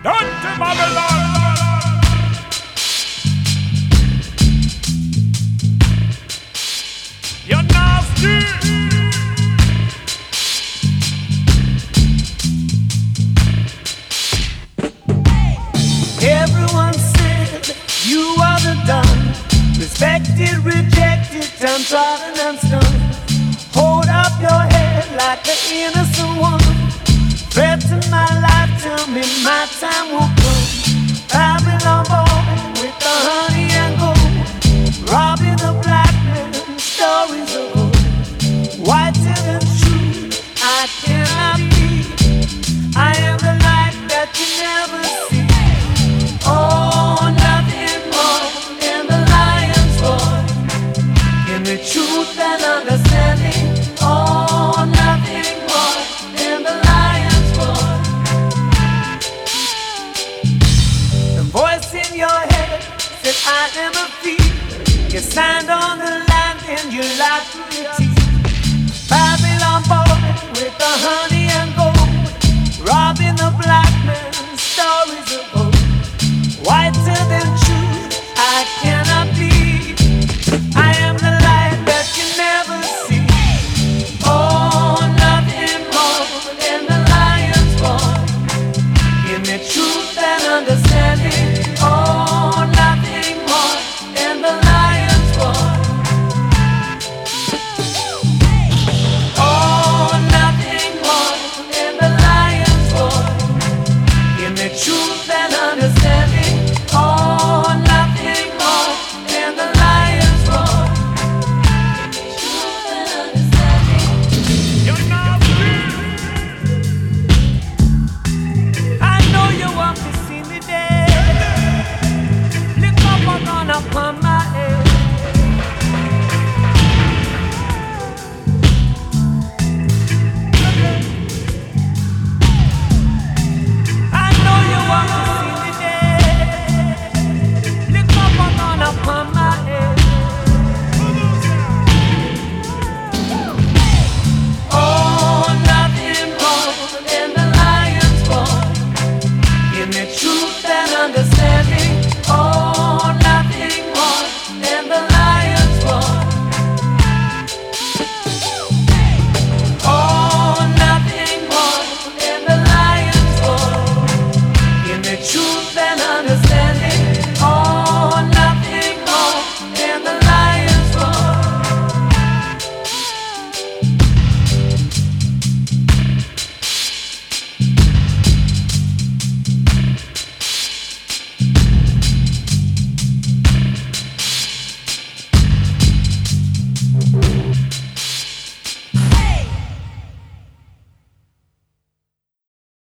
Dirty Babylon. You're nasty. Everyone said you are the done, respected, rejected, downtrodden and stunned. Hold up your head like an innocent woman. Threaten my life, tell me my time will come. Babylon boy with the honey and gold, robbing the black man, stories of old. Whiter than true, I cannot be. I am the light that you never see. Oh, nothing more than the lion's voice. Give me truth and understanding. Oh, nothing more than the lion's voice. The voice in your head said, I am a thief. You signed on the land and you lied through your teeth. Babylon boy with the honey and gold, robbing the